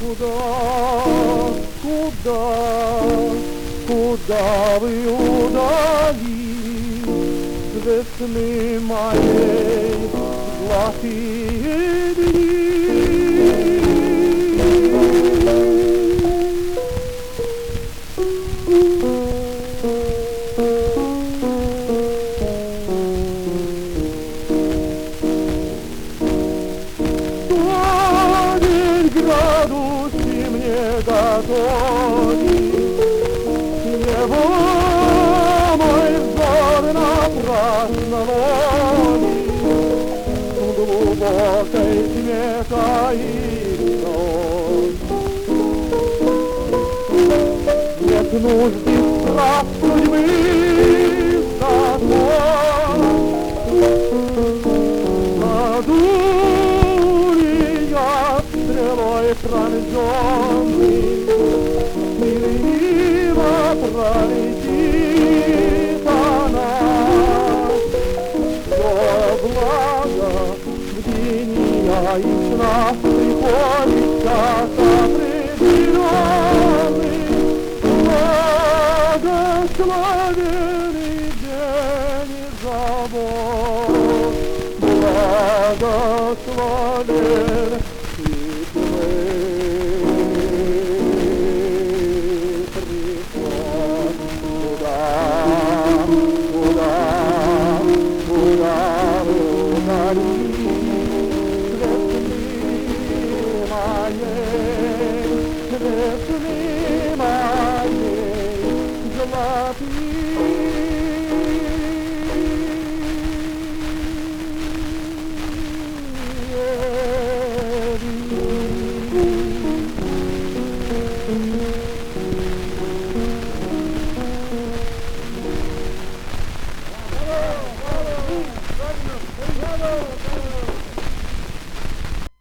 Куда, куда, куда вы удалились, весны моей золотые дни? Градуси мне готовить, небо мой взор напрасно ловит, в глубокой тьме таится. Нет нужды страх судьбы стрелой пронзенный, мило пролетит она. Все благо в дня и снах приходит час определенный, благословенный день и забот, благословен. Золотые